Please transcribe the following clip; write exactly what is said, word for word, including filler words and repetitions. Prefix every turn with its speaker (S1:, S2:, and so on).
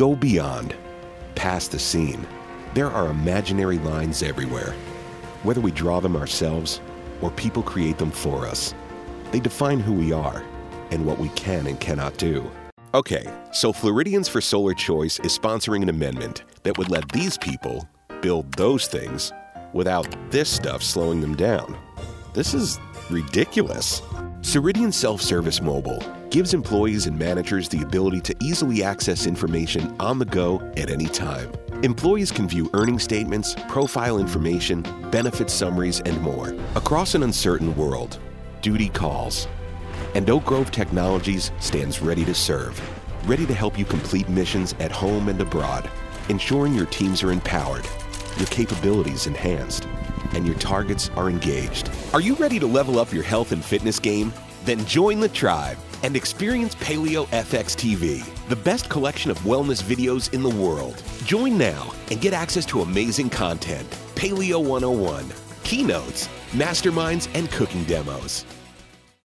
S1: Go beyond, past the scene. There are imaginary lines everywhere. Whether we draw them ourselves or people create them for us, they define who we are and what we can and cannot do. Okay, so Floridians for Solar Choice is sponsoring an amendment that would let these people build those things without this stuff slowing them down. This is ridiculous. Ceridian Self-Service Mobile gives employees and managers the ability to easily access information on the go at any time. Employees can view earnings statements, profile information, benefit summaries, and more. Across an uncertain world, duty calls. And Oak Grove Technologies stands ready to serve, ready to help you complete missions at home and abroad, ensuring your teams are empowered, your capabilities enhanced, and your targets are engaged. Are you ready to level up your health and fitness game? Then join the tribe and experience Paleo F X T V, the best collection of wellness videos in the world. Join now and get access to amazing content, Paleo one oh one, keynotes, masterminds, and cooking demos.